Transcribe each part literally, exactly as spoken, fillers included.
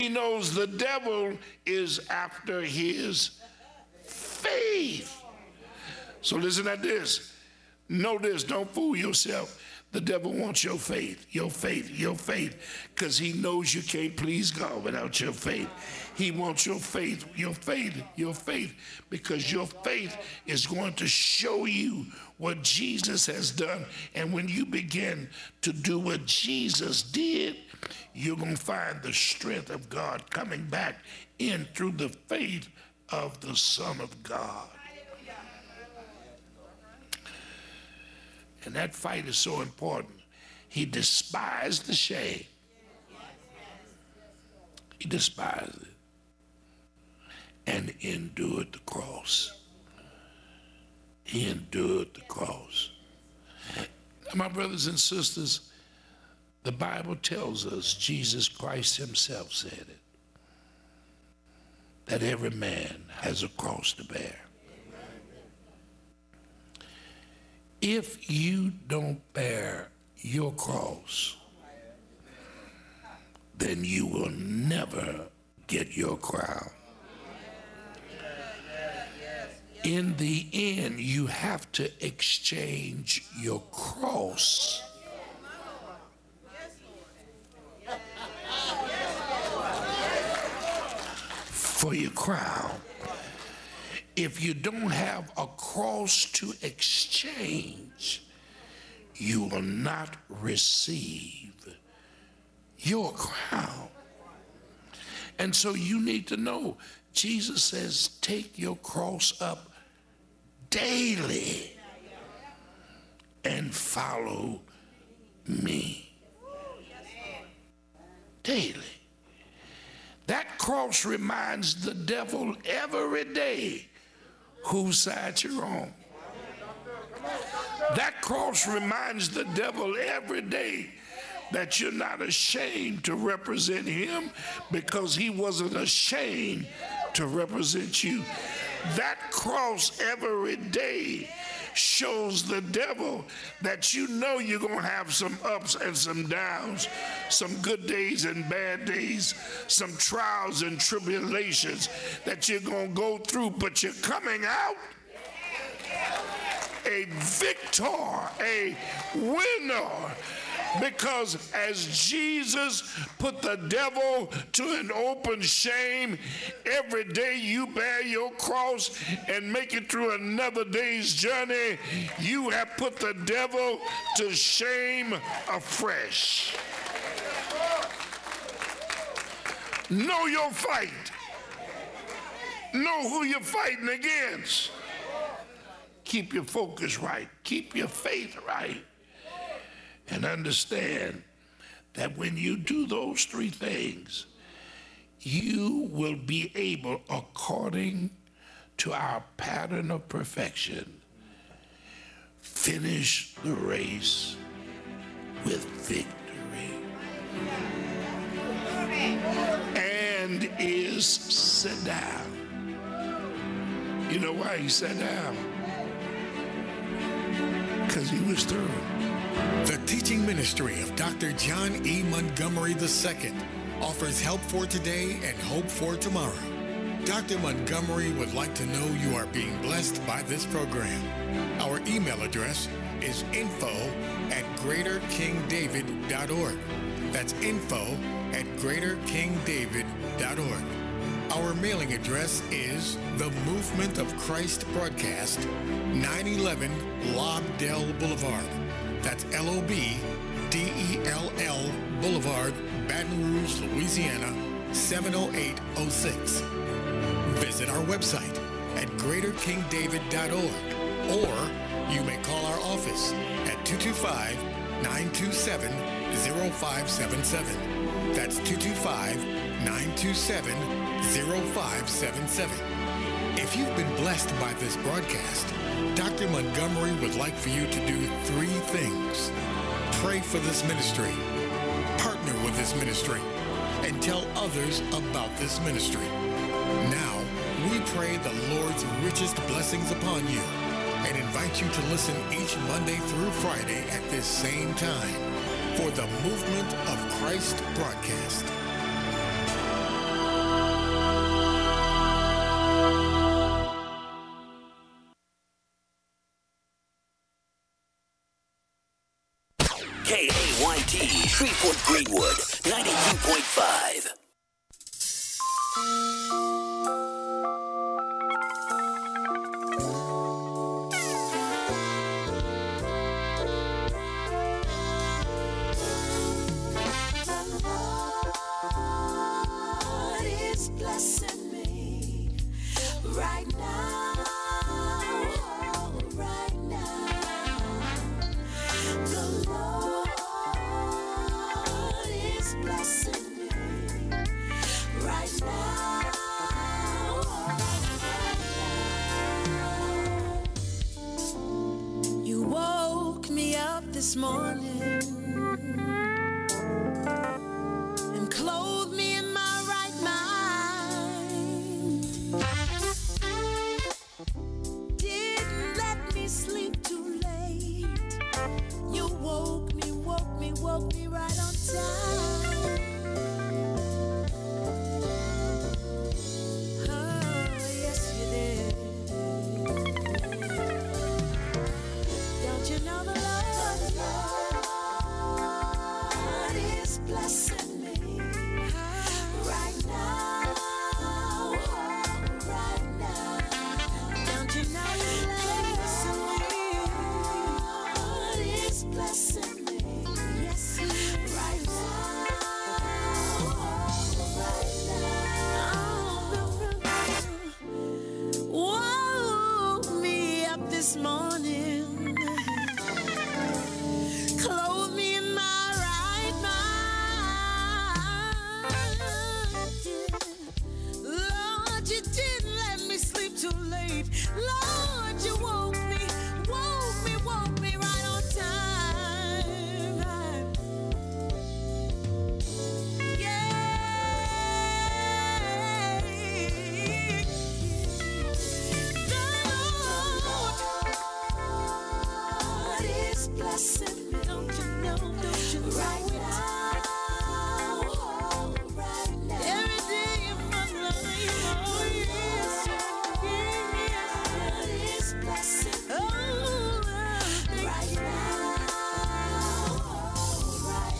He knows the devil is after his faith. So listen at this. Know this, don't fool yourself. The devil wants your faith, your faith, your faith, because he knows you can't please God without your faith. He wants your faith, your faith, your faith, because your faith is going to show you what Jesus has done. And when you begin to do what Jesus did, you're going to find the strength of God coming back in through the faith of the Son of God. And that fight is so important. He despised the shame. He despised it and endured the cross. He endured the cross. Now, my brothers and sisters, the Bible tells us, Jesus Christ himself said it, that every man has a cross to bear. If you don't bear your cross, then you will never get your crown. In the end, you have to exchange your cross for your crown. If you don't have a cross to exchange, you will not receive your crown. And so you need to know, Jesus says, take your cross up daily and follow me. Daily. That cross reminds the devil every day whose side you're on. That cross reminds the devil every day that you're not ashamed to represent him, because he wasn't ashamed to represent you. That cross every day shows the devil that you know you're going to have some ups and some downs, some good days and bad days, some trials and tribulations that you're going to go through, but you're coming out a victor, a winner. Because as Jesus put the devil to an open shame, every day you bear your cross and make it through another day's journey, you have put the devil to shame afresh. Know your fight. Know who you're fighting against. Keep your focus right. Keep your faith right. And understand that when you do those three things, you will be able, according to our pattern of perfection, finish the race with victory. And is sit down. You know why he sat down? Because he was through. The teaching ministry of Doctor John E. Montgomery the Second offers help for today and hope for tomorrow. Doctor Montgomery would like to know you are being blessed by this program. Our email address is info at greater king david dot org. That's info at greater king david dot org. Our mailing address is The Movement of Christ Broadcast, nine eleven Lobdell Boulevard. That's L O B D E L L Boulevard, Baton Rouge, Louisiana, seven oh eight oh six. Visit our website at greater king david dot org, or you may call our office at two two five, nine two seven, zero five seven seven. That's two two five, nine two seven, zero five seven seven. If you've been blessed by this broadcast, Doctor Montgomery would like for you to do three things. Pray for this ministry, partner with this ministry, and tell others about this ministry. Now, we pray the Lord's richest blessings upon you and invite you to listen each Monday through Friday at this same time for the Movement of Christ broadcast. Shreveport Greenwood, ninety-two point five. This morning and clothe me in my right mind. Didn't let me sleep too late. You woke me, woke me, woke me right on time. Oh, yes you did. Don't you know the love? Blessing me right now, right now. Don't you know you're blessing me? God is blessing me, yes, right now, right now. Woke me up this morning, clothed me in my Lord, you woke me, woke me, woke me right on time. Yeah. The Lord is blessing me. Don't you know, don't you know right it? Now, right now. Every day of my life, oh yes. Blessing. Oh, right now, right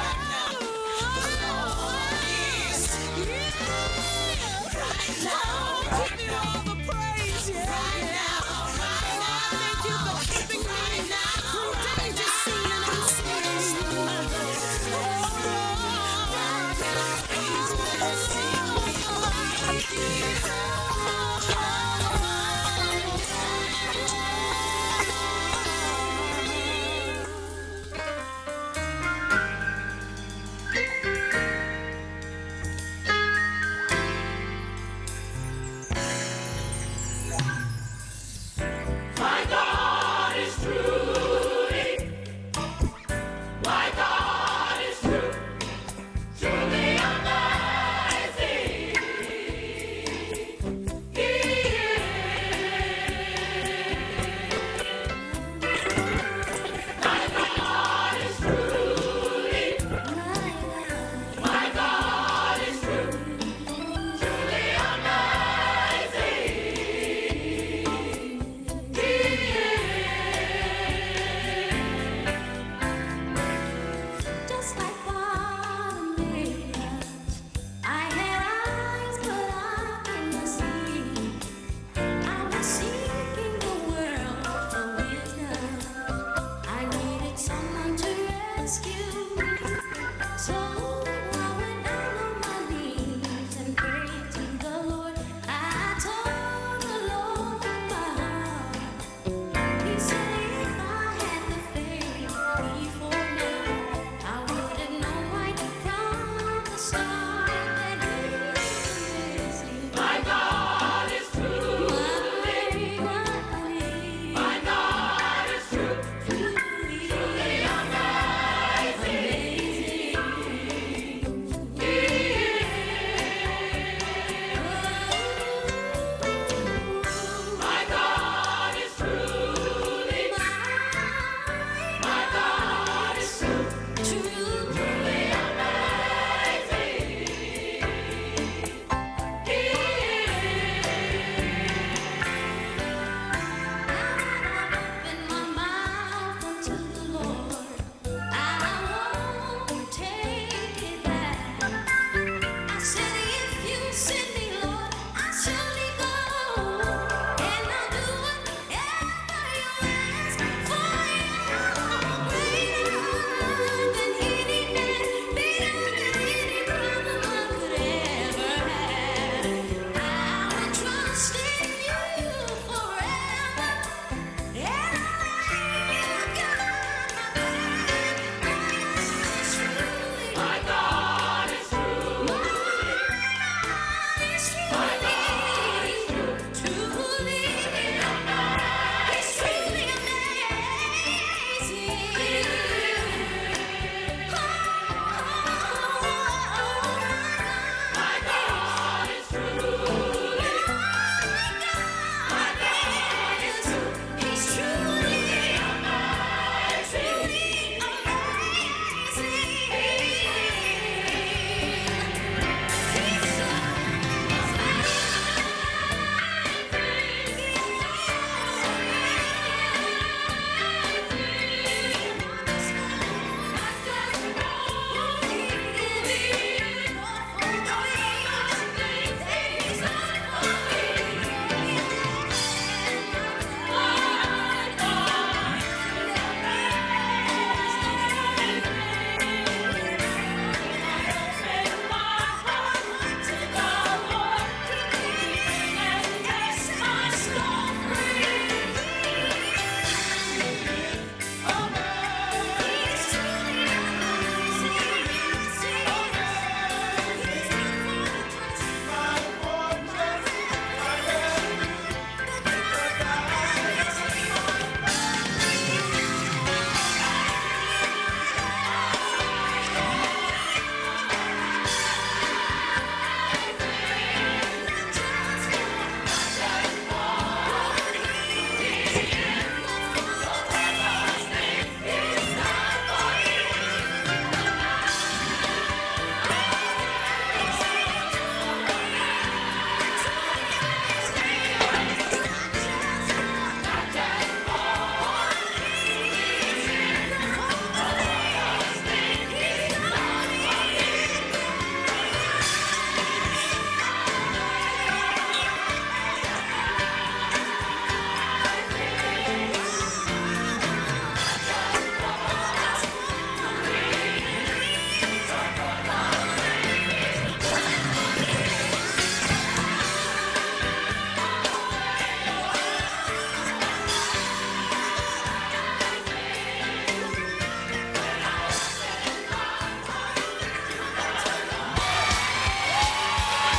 now.